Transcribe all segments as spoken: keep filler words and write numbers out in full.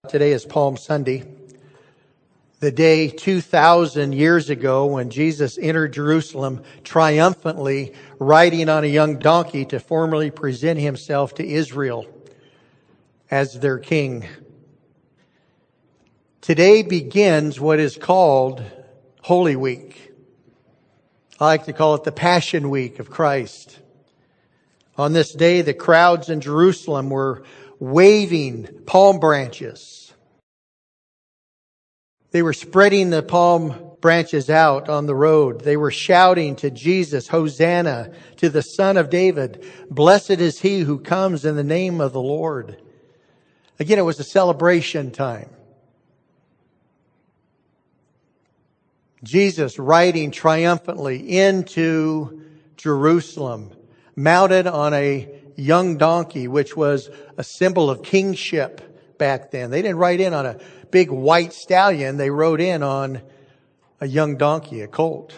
Today is Palm Sunday, the day two thousand years ago when Jesus entered Jerusalem triumphantly, riding on a young donkey to formally present himself to Israel as their king. Today begins what is called Holy Week. I like to call it the Passion Week of Christ. On this day, the crowds in Jerusalem were waving palm branches. They were spreading the palm branches out on the road. They were shouting to Jesus, Hosanna to the Son of David. Blessed is he who comes in the name of the Lord. Again, it was a celebration time. Jesus riding triumphantly into Jerusalem, mounted on a young donkey, which was a symbol of kingship back then. They didn't ride in on a big white stallion. They rode in on a young donkey, a colt.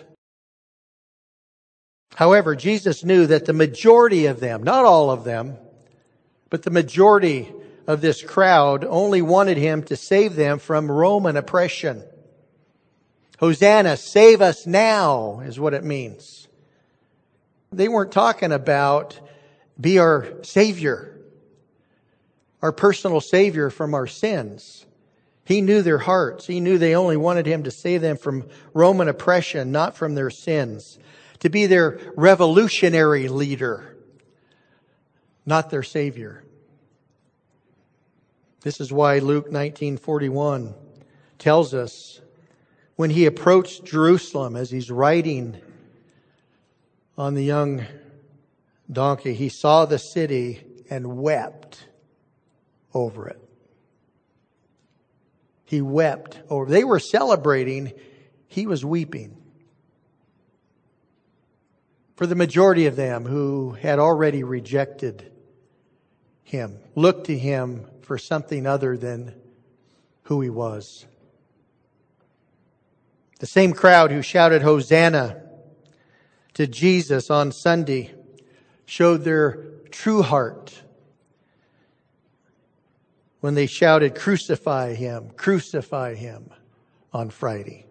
However, Jesus knew that the majority of them, not all of them, but the majority of this crowd only wanted him to save them from Roman oppression. Hosanna, save us now, is what it means. They weren't talking about be our Savior, our personal Savior from our sins. He knew their hearts. He knew they only wanted him to save them from Roman oppression, not from their sins. To be their revolutionary leader, not their Savior. This is why Luke nineteen forty-one tells us when he approached Jerusalem as he's riding on the young donkey, he saw the city and wept over it. He wept over. They were celebrating. He was weeping. For the majority of them who had already rejected him, looked to him for something other than who he was. The same crowd who shouted Hosanna to Jesus on Sunday showed their true heart when they shouted, crucify him, crucify him on Friday.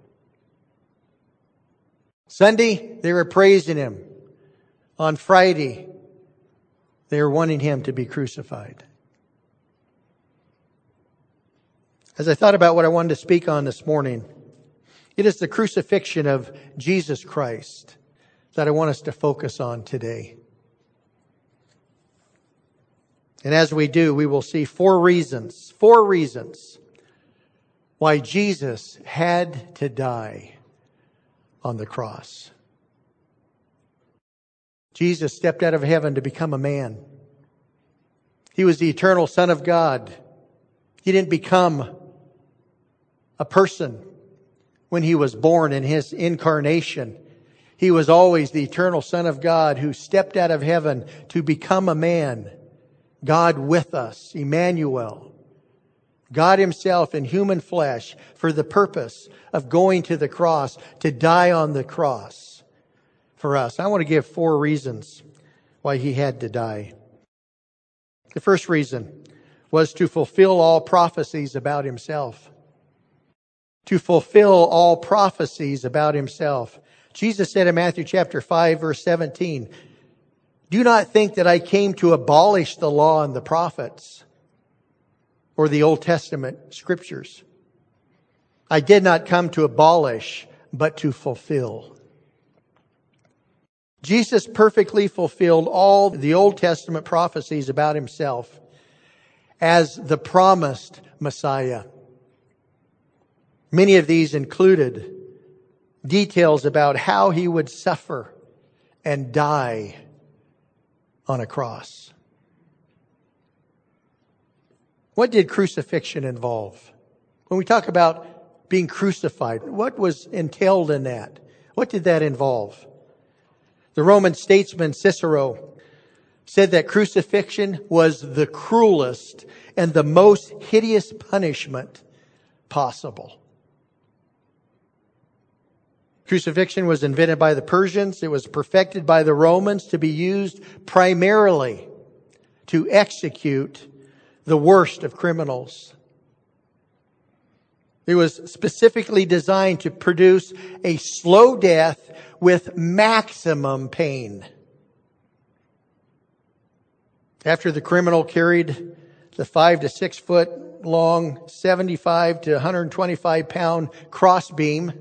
Sunday, they were praising him. On Friday, they were wanting him to be crucified. As I thought about what I wanted to speak on this morning, it is the crucifixion of Jesus Christ that I want us to focus on today. And as we do, we will see four reasons, four reasons why Jesus had to die on the cross. Jesus stepped out of heaven to become a man. He was the eternal Son of God. He didn't become a person when he was born in his incarnation. He was always the eternal Son of God who stepped out of heaven to become a man. God with us, Emmanuel. God himself in human flesh for the purpose of going to the cross, to die on the cross for us. I want to give four reasons why he had to die. The first reason was to fulfill all prophecies about himself. To fulfill all prophecies about himself. Jesus said in Matthew chapter five, verse seventeen, do not think that I came to abolish the law and the prophets or the Old Testament scriptures. I did not come to abolish, but to fulfill. Jesus perfectly fulfilled all the Old Testament prophecies about himself as the promised Messiah. Many of these included details about how he would suffer and die on a cross. What did crucifixion involve? When we talk about being crucified, what was entailed in that? What did that involve? The Roman statesman Cicero said that crucifixion was the cruelest and the most hideous punishment possible. Crucifixion was invented by the Persians. It was perfected by the Romans to be used primarily to execute the worst of criminals. It was specifically designed to produce a slow death with maximum pain. After the criminal carried the five to six foot long, seventy-five to one hundred twenty-five pound crossbeam,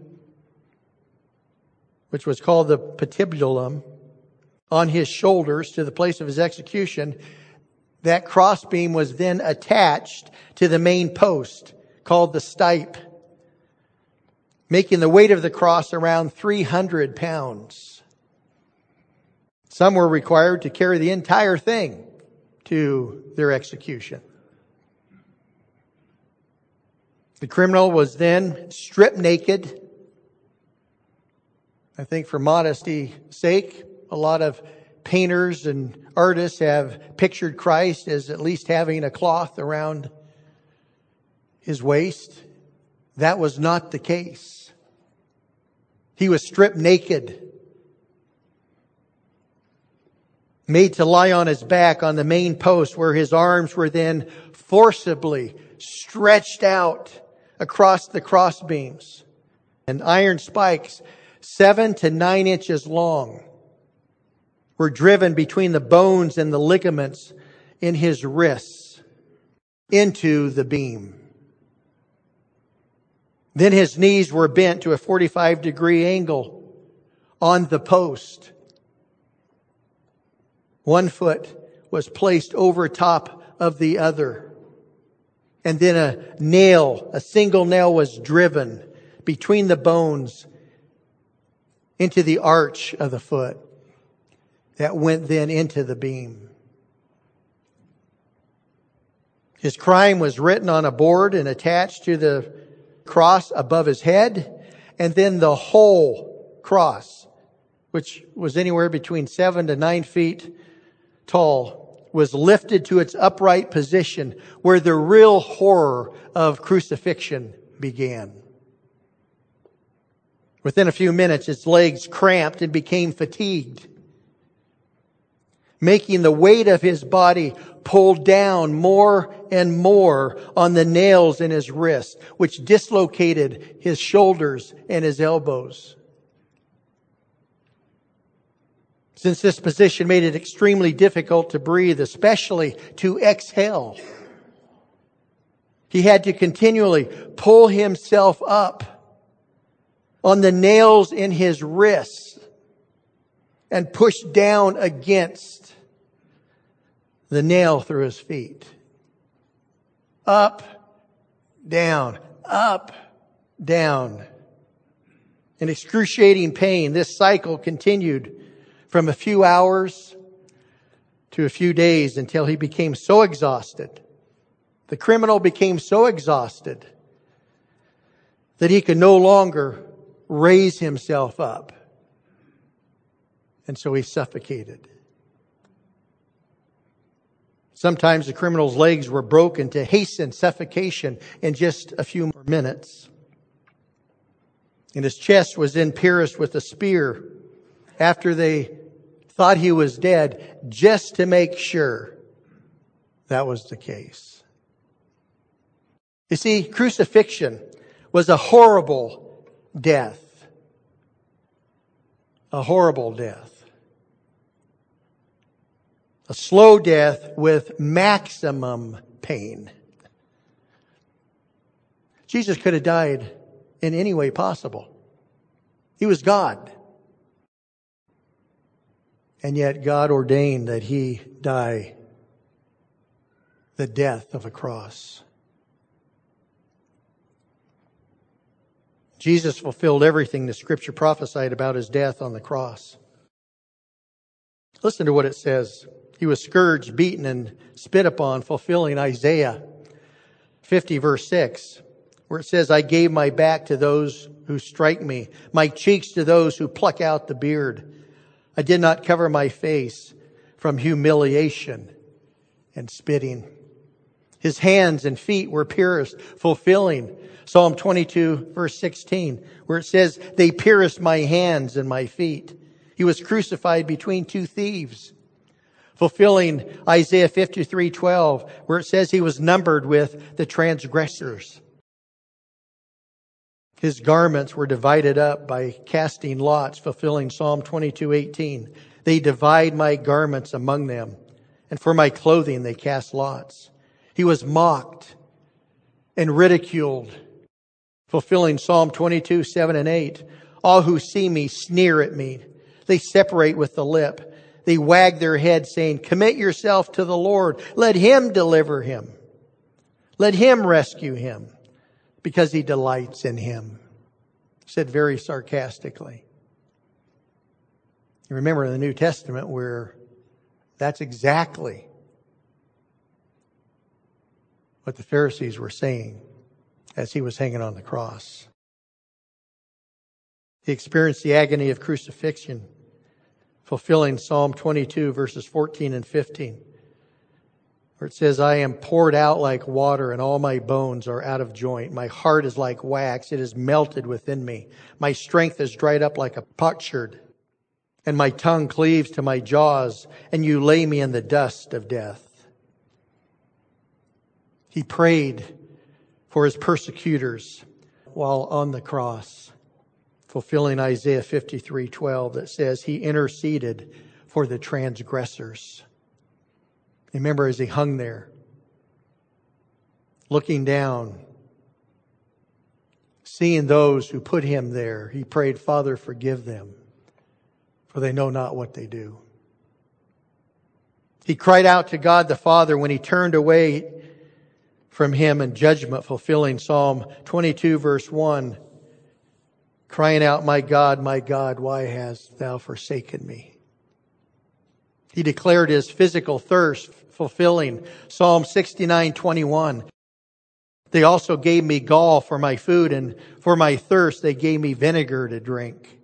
which was called the patibulum, on his shoulders to the place of his execution, that crossbeam was then attached to the main post called the stipe, making the weight of the cross around three hundred pounds. Some were required to carry the entire thing to their execution. The criminal was then stripped naked. I think for modesty's sake, a lot of painters and artists have pictured Christ as at least having a cloth around his waist. That was not the case. He was stripped naked, made to lie on his back on the main post, where his arms were then forcibly stretched out across the crossbeams. And iron spikes, seven to nine inches long, were driven between the bones and the ligaments in his wrists into the beam. Then his knees were bent to a forty-five degree angle on the post. One foot was placed over top of the other. And then a nail, a single nail was driven between the bones into the arch of the foot that went then into the beam. His crime was written on a board and attached to the cross above his head, and then the whole cross, which was anywhere between seven to nine feet tall, was lifted to its upright position where the real horror of crucifixion began. Within a few minutes, his legs cramped and became fatigued, making the weight of his body pull down more and more on the nails in his wrists, which dislocated his shoulders and his elbows. Since this position made it extremely difficult to breathe, especially to exhale, he had to continually pull himself up on the nails in his wrists and push down against the nail through his feet. Up, down, up, down. In excruciating pain, this cycle continued from a few hours to a few days until he became so exhausted. The criminal became so exhausted that he could no longer raise himself up. And so he suffocated. Sometimes the criminal's legs were broken to hasten suffocation in just a few more minutes. And his chest was then pierced with a spear after they thought he was dead, just to make sure that was the case. You see, crucifixion was a horrible death. A horrible death. A slow death with maximum pain. Jesus could have died in any way possible. He was God. And yet God ordained that he die the death of a cross. Jesus fulfilled everything the Scripture prophesied about his death on the cross. Listen to what it says. He was scourged, beaten, and spit upon, fulfilling Isaiah fifty, verse six, where it says, I gave my back to those who strike me, my cheeks to those who pluck out the beard. I did not cover my face from humiliation and spitting. His hands and feet were pierced, fulfilling Psalm twenty-two, verse sixteen, where it says, they pierced my hands and my feet. He was crucified between two thieves, fulfilling Isaiah fifty-three, twelve, where it says he was numbered with the transgressors. His garments were divided up by casting lots, fulfilling Psalm twenty-two eighteen. They divide my garments among them, and for my clothing they cast lots. He was mocked and ridiculed, fulfilling Psalm twenty-two seven and eight. All who see me sneer at me. They separate with the lip. They wag their head, saying, commit yourself to the Lord. Let Him deliver him. Let Him rescue him, because He delights in him. Said very sarcastically. You remember in the New Testament where that's exactly what the Pharisees were saying as He was hanging on the cross. He experienced the agony of crucifixion, fulfilling Psalm twenty-two verses fourteen and fifteen. Where it says, I am poured out like water and all my bones are out of joint. My heart is like wax. It is melted within me. My strength is dried up like a potsherd, and my tongue cleaves to my jaws, and you lay me in the dust of death. He prayed for His persecutors while on the cross, fulfilling Isaiah fifty-three twelve that says He interceded for the transgressors. Remember, as He hung there, looking down, seeing those who put Him there, He prayed, Father, forgive them, for they know not what they do. He cried out to God the Father when He turned away from Him in judgment, fulfilling Psalm twenty-two verse one, crying out, my God, my God, why hast Thou forsaken me? He declared His physical thirst, fulfilling Psalm sixty-nine twenty-one. They also gave me gall for my food, and for my thirst they gave me vinegar to drink.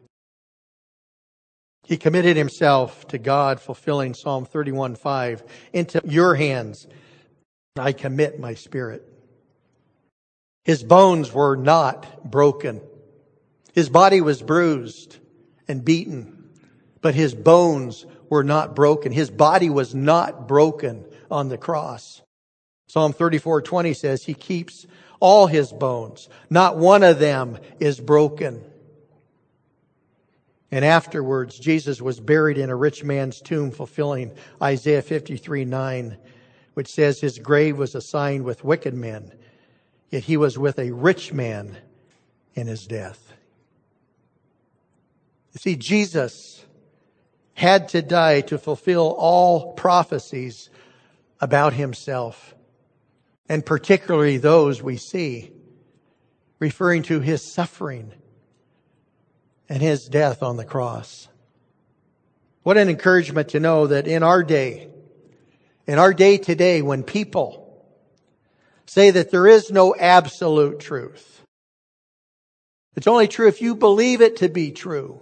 He committed Himself to God, fulfilling Psalm thirty-one five. Into your hands I commit my spirit. His bones were not broken. His body was bruised and beaten, but His bones were not broken. His body was not broken on the cross. Psalm thirty-four twenty says He keeps all His bones. Not one of them is broken. And afterwards, Jesus was buried in a rich man's tomb, fulfilling Isaiah fifty-three nine, which says His grave was assigned with wicked men, yet He was with a rich man in His death. You see, Jesus had to die to fulfill all prophecies about Himself, and particularly those we see referring to His suffering and His death on the cross. What an encouragement to know that in our day, in our day today, when people say that there is no absolute truth, it's only true if you believe it to be true.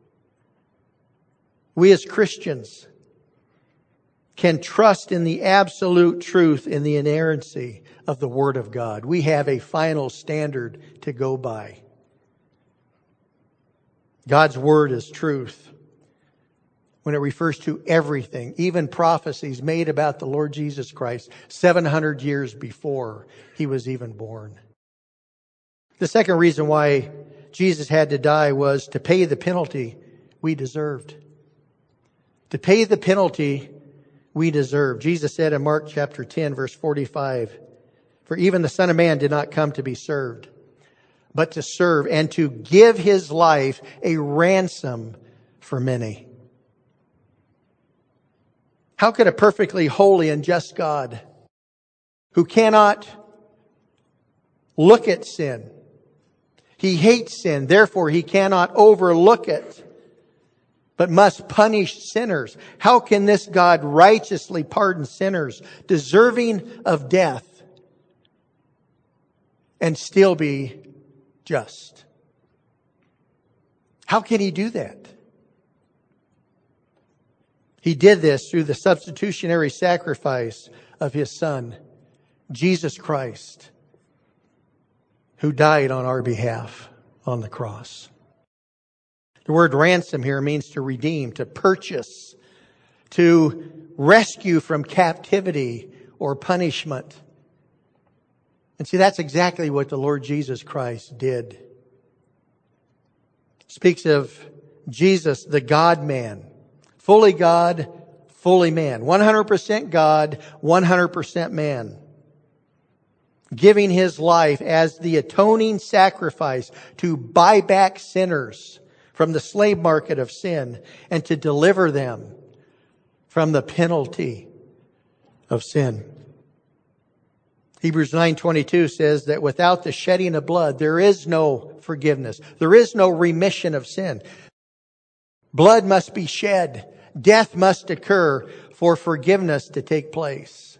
We as Christians can trust in the absolute truth in the inerrancy of the Word of God. We have a final standard to go by. God's Word is truth when it refers to everything, even prophecies made about the Lord Jesus Christ seven hundred years before He was even born. The second reason why Jesus had to die was to pay the penalty we deserved. To pay the penalty we deserve. Jesus said in Mark chapter ten, verse forty-five, for even the Son of Man did not come to be served, but to serve and to give His life a ransom for many. How could a perfectly holy and just God, who cannot look at sin, He hates sin, therefore He cannot overlook it, but must punish sinners. How can this God righteously pardon sinners deserving of death and still be just? How can He do that? He did this through the substitutionary sacrifice of His Son, Jesus Christ, who died on our behalf on the cross. The word ransom here means to redeem, to purchase, to rescue from captivity or punishment. And see, that's exactly what the Lord Jesus Christ did speaks of Jesus, the God-man. Fully God, fully man. one hundred percent God, one hundred percent man. Giving his life as the atoning sacrifice to buy back sinners from the slave market of sin and to deliver them from the penalty of sin. Hebrews nine twenty-two says that without the shedding of blood, there is no forgiveness. There is no remission of sin. Blood must be shed. Death must occur for forgiveness to take place.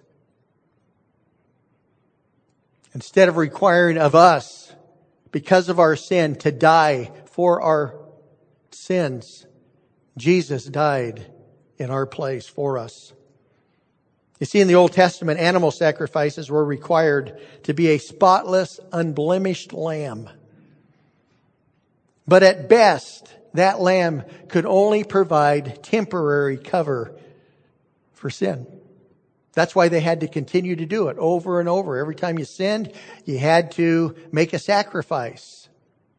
Instead of requiring of us, because of our sin, to die for our sins, Jesus died in our place for us. You see, in the Old Testament, animal sacrifices were required to be a spotless, unblemished lamb. But at best, that lamb could only provide temporary cover for sin. That's why they had to continue to do it over and over. Every time you sinned, you had to make a sacrifice.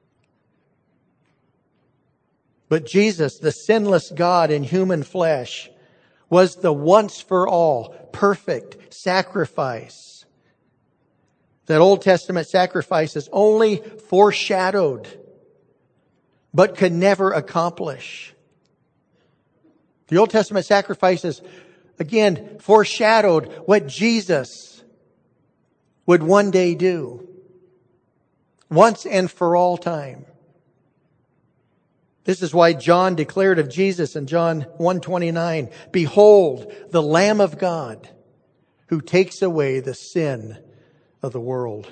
But Jesus, the sinless God in human flesh, was the once for all perfect sacrifice that Old Testament sacrifices only foreshadowed, but could never accomplish. The Old Testament sacrifices, again, foreshadowed what Jesus would one day do, once and for all time. This is why John declared of Jesus in John one twenty-nine, "Behold, the Lamb of God, who takes away the sin of the world."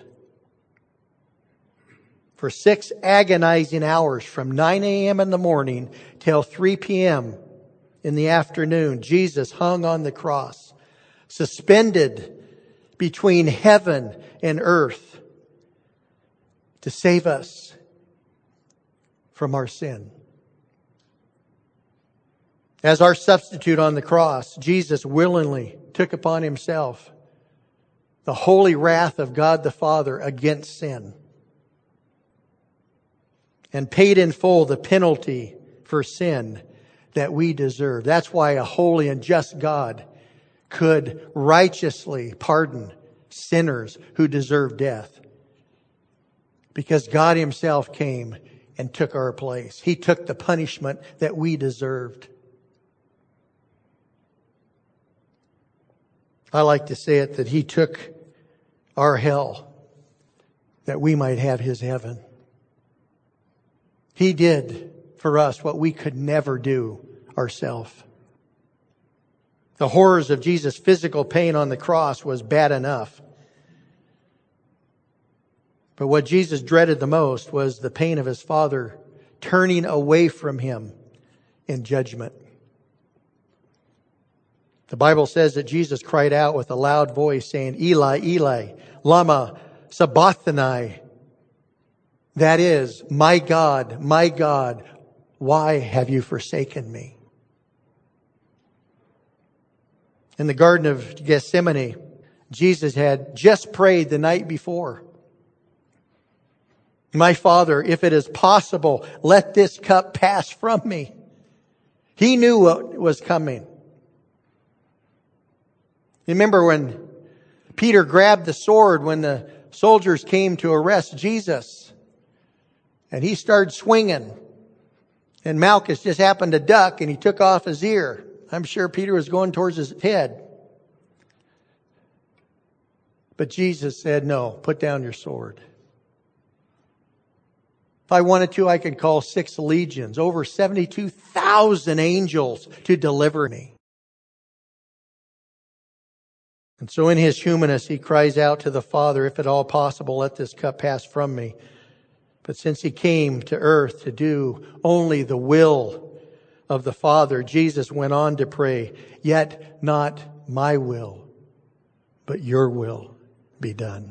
For six agonizing hours, from nine a.m. in the morning till three p.m. in the afternoon, Jesus hung on the cross, suspended between heaven and earth to save us from our sin. As our substitute on the cross, Jesus willingly took upon himself the holy wrath of God the Father against sin and paid in full the penalty for sin that we deserve. That's why a holy and just God could righteously pardon sinners who deserve death. Because God himself came and took our place. He took the punishment that we deserved. I like to say it that he took our hell that we might have his heaven. He did for us what we could never do ourselves. The horrors of Jesus' physical pain on the cross was bad enough. But what Jesus dreaded the most was the pain of his Father turning away from him in judgment. The Bible says that Jesus cried out with a loud voice saying, "Eli, Eli, lama sabachthani." That is, "My God, my God, why have you forsaken me?" In the Garden of Gethsemane, Jesus had just prayed the night before, "My Father, if it is possible, let this cup pass from me." He knew what was coming. Remember when Peter grabbed the sword when the soldiers came to arrest Jesus, and he started swinging, and Malchus just happened to duck and he took off his ear. I'm sure Peter was going towards his head. But Jesus said, "No, put down your sword. If I wanted to, I could call six legions, over seventy-two thousand angels to deliver me." And so in his humanness, he cries out to the Father, "If at all possible, let this cup pass from me." But since he came to earth to do only the will of the Father, Jesus went on to pray, "Yet not my will, but your will be done."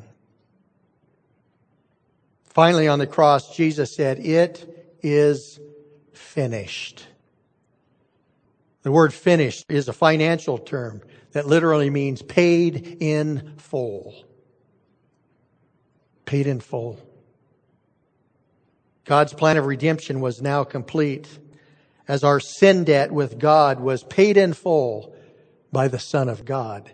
Finally, on the cross, Jesus said, "It is finished." The word "finished" is a financial term that literally means paid in full. Paid in full. God's plan of redemption was now complete, as our sin debt with God was paid in full by the Son of God.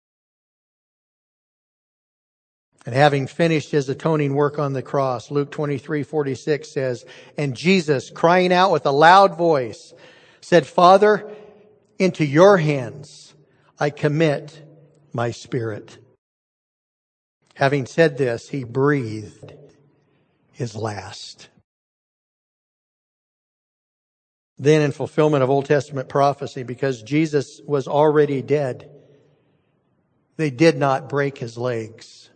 And having finished His atoning work on the cross, Luke twenty-three forty-six says, and Jesus, crying out with a loud voice, said, Father, into your hands I commit my spirit. Having said this, He breathed His last. Then, in fulfillment of Old Testament prophecy, because Jesus was already dead, they did not break His legs.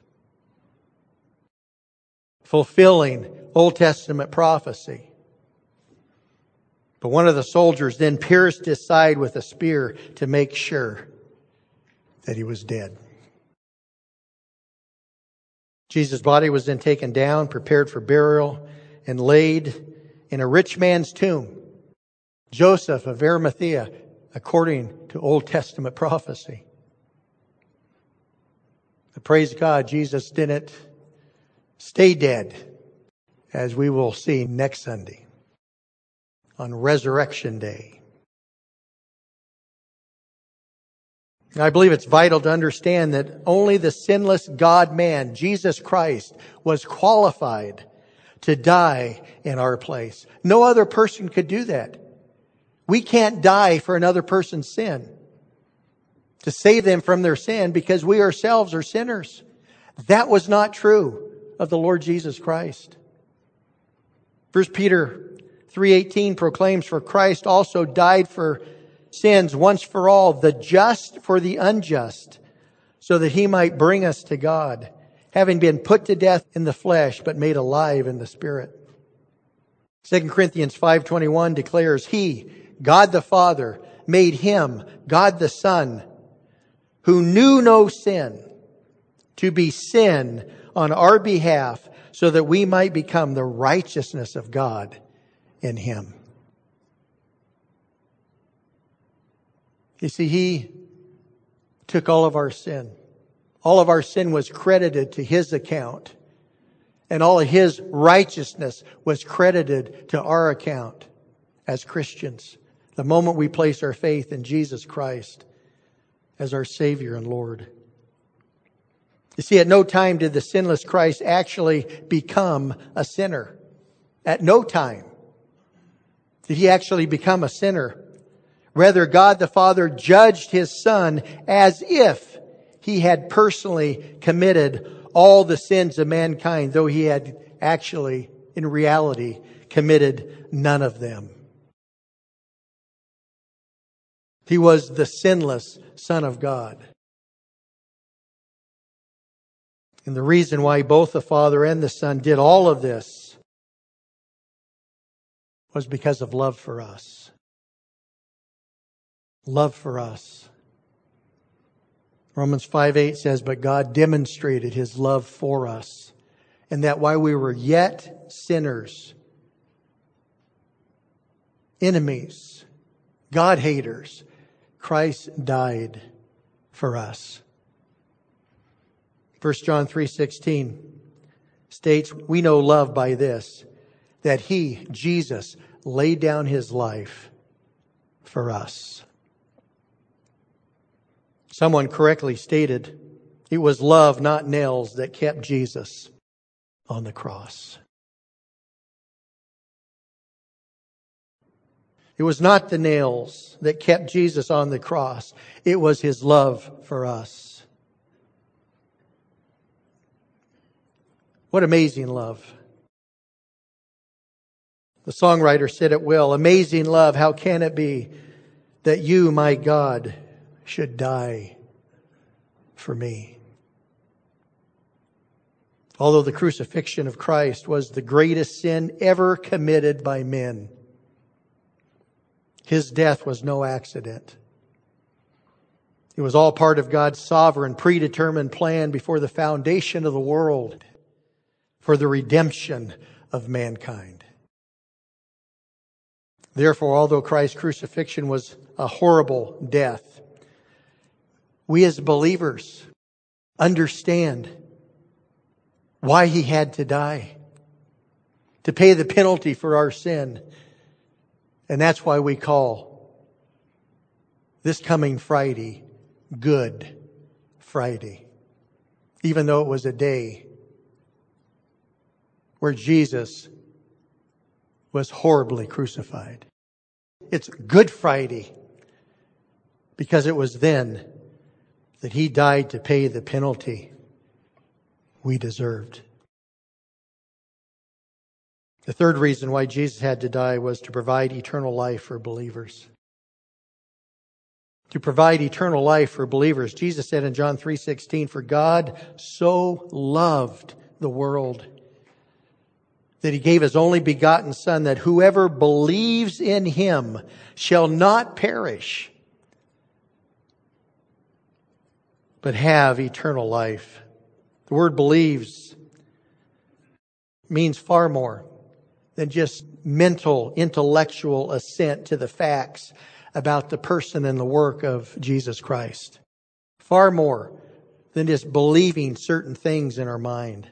Fulfilling Old Testament prophecy. But one of the soldiers then pierced His side with a spear to make sure that He was dead. Jesus' body was then taken down, prepared for burial, and laid in a rich man's tomb. Joseph of Arimathea, according to Old Testament prophecy. But praise God, Jesus didn't stay dead, as we will see next Sunday on Resurrection Day. I believe it's vital to understand that only the sinless God-man, Jesus Christ, was qualified to die in our place. No other person could do that. We can't die for another person's sin, to save them from their sin, because we ourselves are sinners. That was not true of the Lord Jesus Christ. First Peter three eighteen proclaims, for Christ also died for sins once for all, the just for the unjust, so that He might bring us to God, having been put to death in the flesh, but made alive in the Spirit. Second Corinthians five twenty-one declares, He, God the Father, made Him, God the Son, who knew no sin, to be sin on our behalf, so that we might become the righteousness of God in Him. You see, He took all of our sin. All of our sin was credited to His account. And all of His righteousness was credited to our account as Christians. The moment we place our faith in Jesus Christ as our Savior and Lord. You see, at no time did the sinless Christ actually become a sinner. At no time did He actually become a sinner. Rather, God the Father judged His Son as if He had personally committed all the sins of mankind, though He had actually, in reality, committed none of them. He was the sinless Son of God. And the reason why both the Father and the Son did all of this was because of love for us. Love for us. Romans five eight says, but God demonstrated His love for us, and that while we were yet sinners, enemies, God-haters, Christ died for us. First John three sixteen states, we know love by this, that He, Jesus, laid down His life for us. Someone correctly stated, it was love, not nails, that kept Jesus on the cross. It was not the nails that kept Jesus on the cross. It was His love for us. What amazing love. The songwriter said it well, amazing love, how can it be that you, my God, should die for me? Although the crucifixion of Christ was the greatest sin ever committed by men, His death was no accident. It was all part of God's sovereign, predetermined plan before the foundation of the world for the redemption of mankind. Therefore, although Christ's crucifixion was a horrible death, we as believers understand why He had to die. to pay the penalty for our sin. And that's why we call this coming Friday Good Friday. Even though it was a day where Jesus was horribly crucified. It's Good Friday because it was then that He died to pay the penalty we deserved. The third reason why Jesus had to die was to provide eternal life for believers. To provide eternal life for believers. Jesus said in John three sixteen, "For God so loved the world that He gave His only begotten Son, that whoever believes in Him shall not perish, but have eternal life." The word believes means far more than just mental, intellectual assent to the facts about the person and the work of Jesus Christ. Far more than just believing certain things in our mind.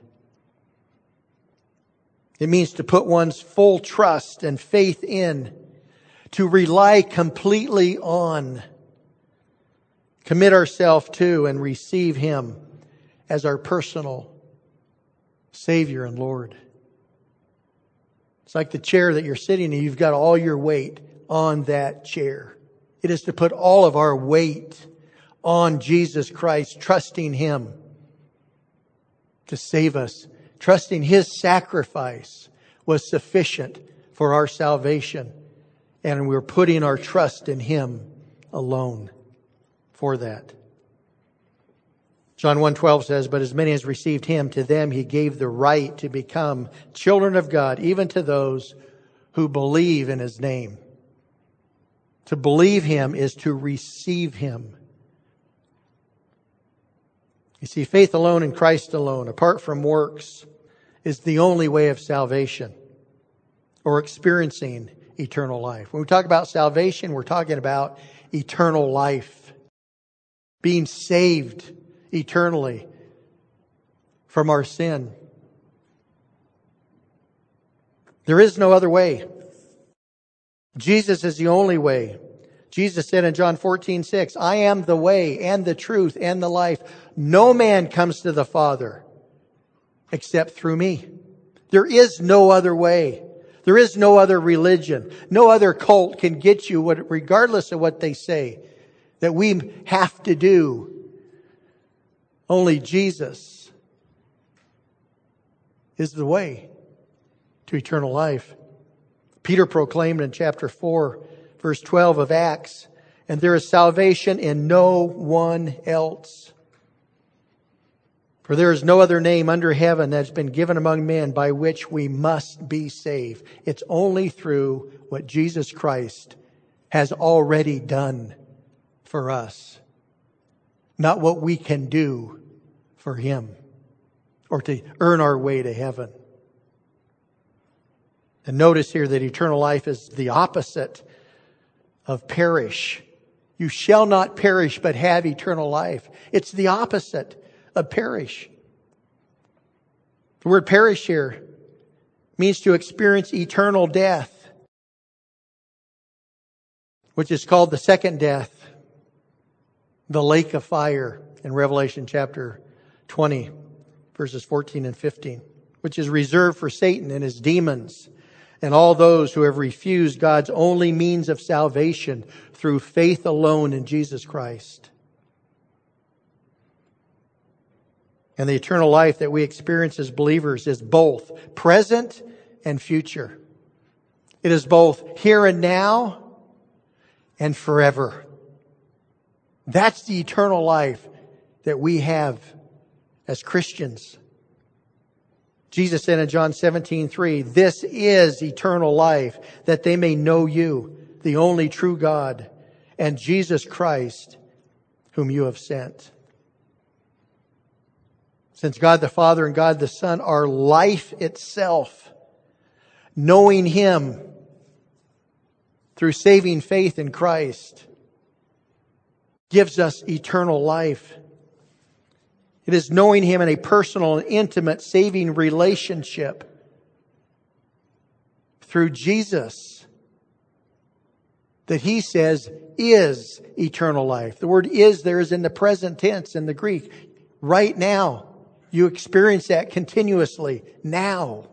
It means to put one's full trust and faith in, to rely completely on, commit ourselves to, and receive Him as our personal Savior and Lord. It's like the chair that you're sitting in. You've got all your weight on that chair. It is to put all of our weight on Jesus Christ, trusting Him to save us, trusting His sacrifice was sufficient for our salvation. And we're putting our trust in Him alone for that. John one twelve says, "But as many as received Him, to them He gave the right to become children of God, even to those who believe in His name." To believe Him is to receive Him. You see, faith alone in Christ alone, apart from works, is the only way of salvation or experiencing eternal life. When we talk about salvation, we're talking about eternal life. Being saved eternally from our sin. There is no other way. Jesus is the only way. Jesus said in John fourteen six, "I am the way and the truth and the life. No man comes to the Father except through me." There is no other way. There is no other religion. No other cult can get you, what, regardless of what they say, that we have to do. Only Jesus is the way to eternal life. Peter proclaimed in chapter four, verse twelve of Acts, "And there is salvation in no one else. For there is no other name under heaven that has been given among men by which we must be saved." It's only through what Jesus Christ has already done for us. Not what we can do for Him or to earn our way to heaven. And notice here that eternal life is the opposite of perish. You shall not perish but have eternal life. It's the opposite of perish. The word perish here means to experience eternal death, which is called the second death, the lake of fire in Revelation chapter twenty, verses fourteen and fifteen, which is reserved for Satan and his demons and all those who have refused God's only means of salvation through faith alone in Jesus Christ. And the eternal life that we experience as believers is both present and future. It is both here and now and forever. That's the eternal life that we have as Christians. Jesus said in John seventeen three, "This is eternal life, that they may know you, the only true God, and Jesus Christ, whom you have sent." Since God the Father and God the Son are life itself, knowing Him through saving faith in Christ gives us eternal life. It is knowing Him in a personal and intimate saving relationship through Jesus that He says is eternal life. The word is there is in the present tense in the Greek. Right now. You experience that continuously now.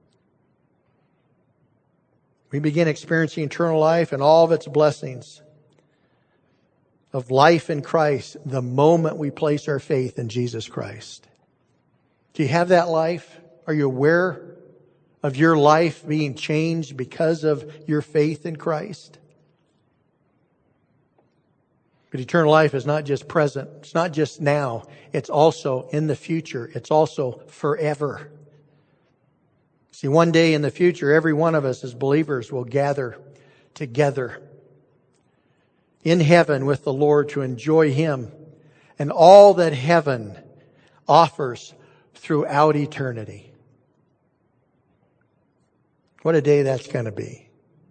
We begin experiencing eternal life and all of its blessings of life in Christ the moment we place our faith in Jesus Christ. Do you have that life? Are you aware of your life being changed because of your faith in Christ? But eternal life is not just present. It's not just now. It's also in the future. It's also forever. See, one day in the future, every one of us as believers will gather together in heaven with the Lord to enjoy Him and all that heaven offers throughout eternity. What a day that's going to be.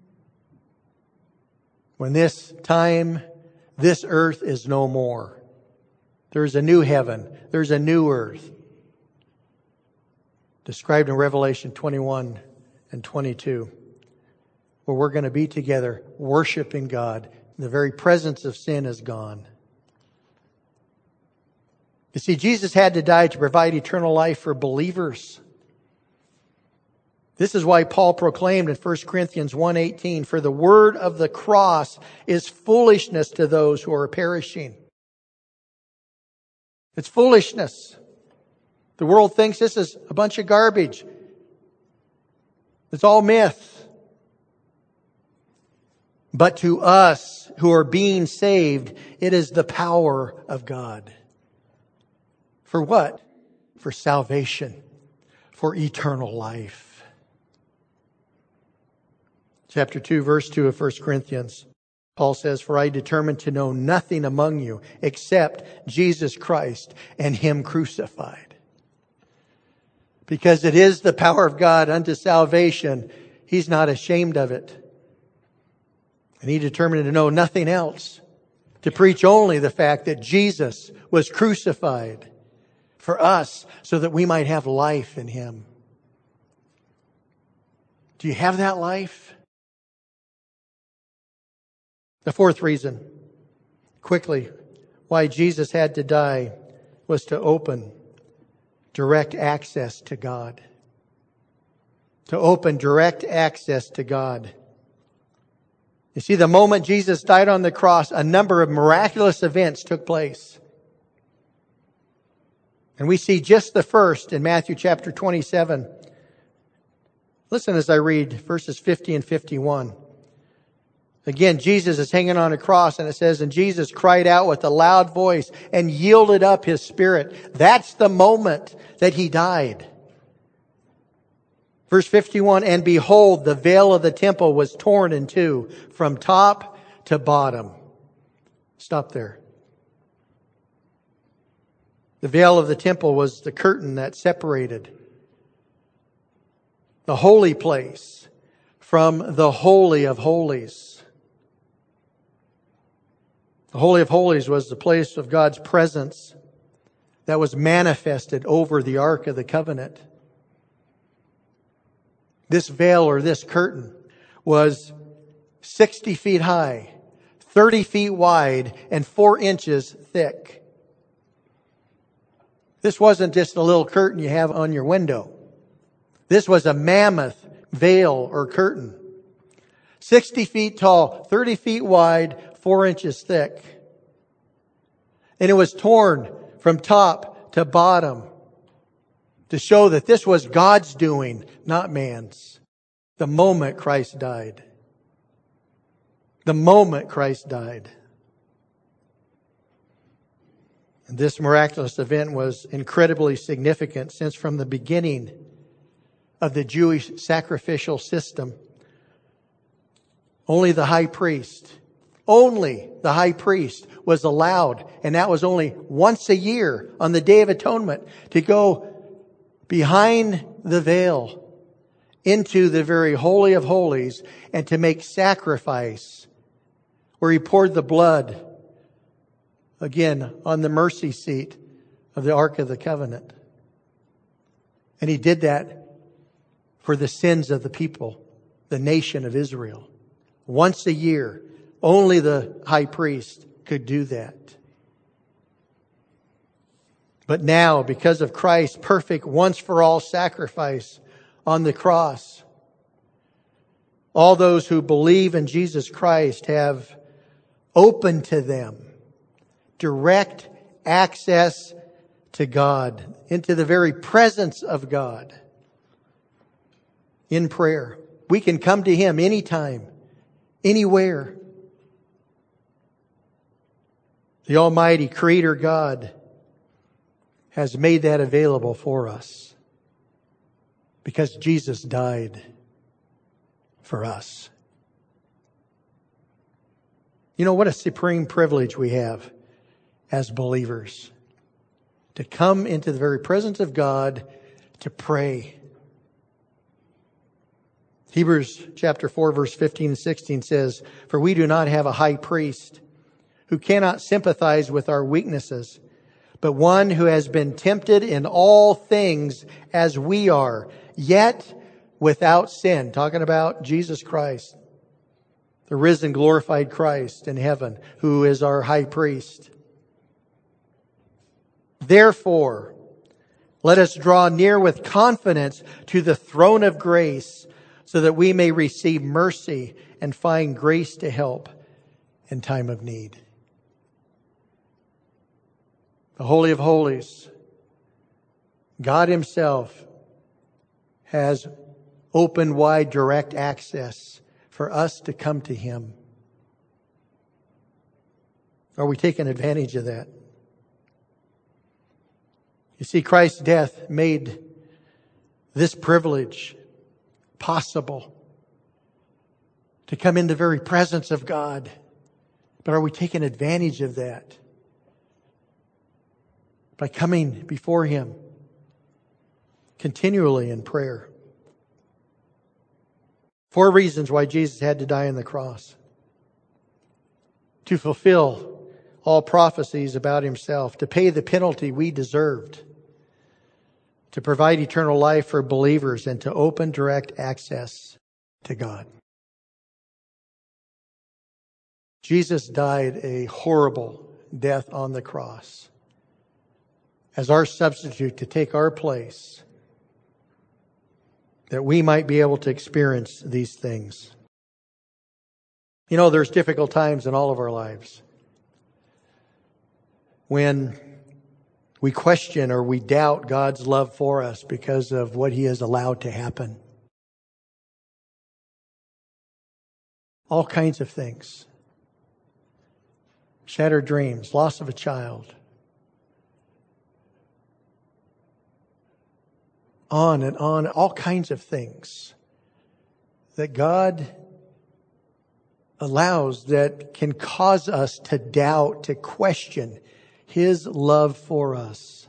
When this time, this earth is no more. There's a new heaven. There's a new earth. Described in Revelation twenty-one and twenty-two. Where we're going to be together worshiping God. The very presence of sin is gone. You see, Jesus had to die to provide eternal life for believers. This is why Paul proclaimed in First Corinthians one eighteen, for the word of the cross is foolishness to those who are perishing. It's foolishness. The world thinks this is a bunch of garbage. It's all myth. But to us who are being saved, it is the power of God. For what? For salvation. For eternal life. Chapter two, verse two of First Corinthians. Paul says, for I determined to know nothing among you except Jesus Christ and Him crucified. Because it is the power of God unto salvation, He's not ashamed of it. And He determined to know nothing else. To preach only the fact that Jesus was crucified for us so that we might have life in Him. Do you have that life? The fourth reason, quickly, why Jesus had to die was to open direct access to God. To open direct access to God. You see, the moment Jesus died on the cross, a number of miraculous events took place. And we see just the first in Matthew chapter twenty-seven. Listen as I read verses fifty and fifty-one. Again, Jesus is hanging on a cross, and it says, and Jesus cried out with a loud voice and yielded up His spirit. That's the moment that He died. Verse fifty-one, and behold, the veil of the temple was torn in two from top to bottom. Stop there. The veil of the temple was the curtain that separated the holy place from the Holy of Holies. The Holy of Holies was the place of God's presence that was manifested over the Ark of the Covenant. This veil or this curtain was sixty feet high, thirty feet wide, and four inches thick. This wasn't just a little curtain you have on your window. This was a mammoth veil or curtain. sixty feet tall, thirty feet wide, four inches thick. And it was torn from top to bottom to show that this was God's doing, not man's. The moment Christ died. The moment Christ died. And this miraculous event was incredibly significant since from the beginning of the Jewish sacrificial system, only the high priest, only the high priest was allowed, and that was only once a year on the Day of Atonement, to go behind the veil into the very Holy of Holies and to make sacrifice where He poured the blood again on the mercy seat of the Ark of the Covenant. And He did that for the sins of the people. the nation of Israel. Once a year, only the high priest could do that. But now, because of Christ's perfect once-for-all sacrifice on the cross, all those who believe in Jesus Christ have open to them direct access to God, into the very presence of God in prayer. We can come to Him anytime, anywhere. The Almighty Creator God has made that available for us because Jesus died for us. You know what a supreme privilege we have as believers, to come into the very presence of God to pray. Hebrews chapter four, verse fifteen and sixteen says, "For we do not have a high priest who cannot sympathize with our weaknesses, but one who has been tempted in all things as we are, yet without sin." Talking about Jesus Christ, the risen, glorified Christ in heaven, who is our high priest. "Therefore, let us draw near with confidence to the throne of grace, so that we may receive mercy and find grace to help in time of need." The Holy of Holies, God Himself, has open, wide, direct access for us to come to Him. Are we taking advantage of that? You see, Christ's death made this privilege possible, to come in the very presence of God. But are we taking advantage of that? By coming before Him continually in prayer. Four reasons why Jesus had to die on the cross: to fulfill all prophecies about Himself, to pay the penalty we deserved, to provide eternal life for believers, and to open direct access to God. Jesus died a horrible death on the cross as our substitute to take our place, that we might be able to experience these things. You know, there's difficult times in all of our lives when we question or we doubt God's love for us because of what He has allowed to happen. All kinds of things. Shattered dreams, loss of a child. On and on, all kinds of things that God allows that can cause us to doubt, to question His love for us.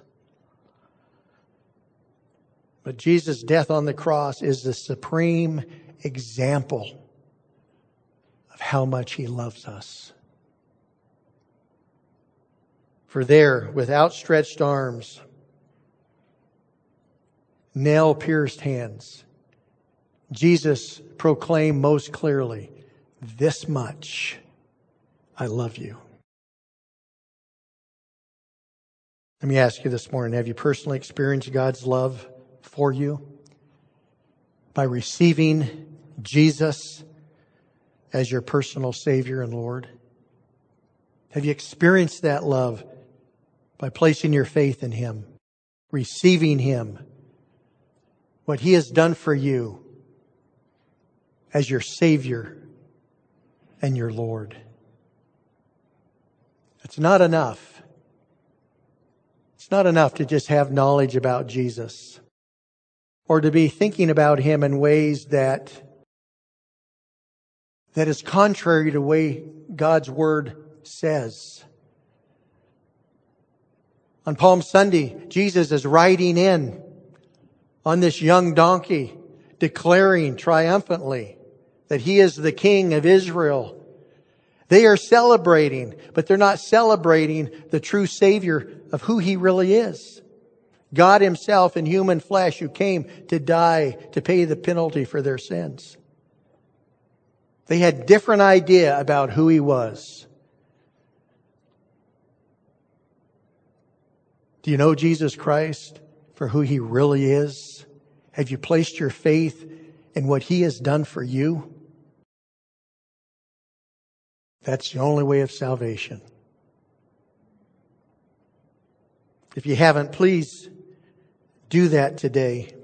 But Jesus' death on the cross is the supreme example of how much He loves us. For there, with outstretched arms, nail-pierced hands, Jesus proclaimed most clearly, "This much I love you." Let me ask you this morning, have you personally experienced God's love for you by receiving Jesus as your personal Savior and Lord? Have you experienced that love by placing your faith in Him, receiving Him, what He has done for you as your Savior and your Lord? It's not enough. It's not enough to just have knowledge about Jesus or to be thinking about Him in ways that that is contrary to the way God's Word says. On Palm Sunday, Jesus is riding in on this young donkey, declaring triumphantly that He is the King of Israel. They are celebrating, but they're not celebrating the true Savior of who He really is. God Himself in human flesh, who came to die to pay the penalty for their sins. They had different idea about who He was. Do you know Jesus Christ for who He really is? Have you placed your faith in what He has done for you? That's the only way of salvation. If you haven't, please do that today.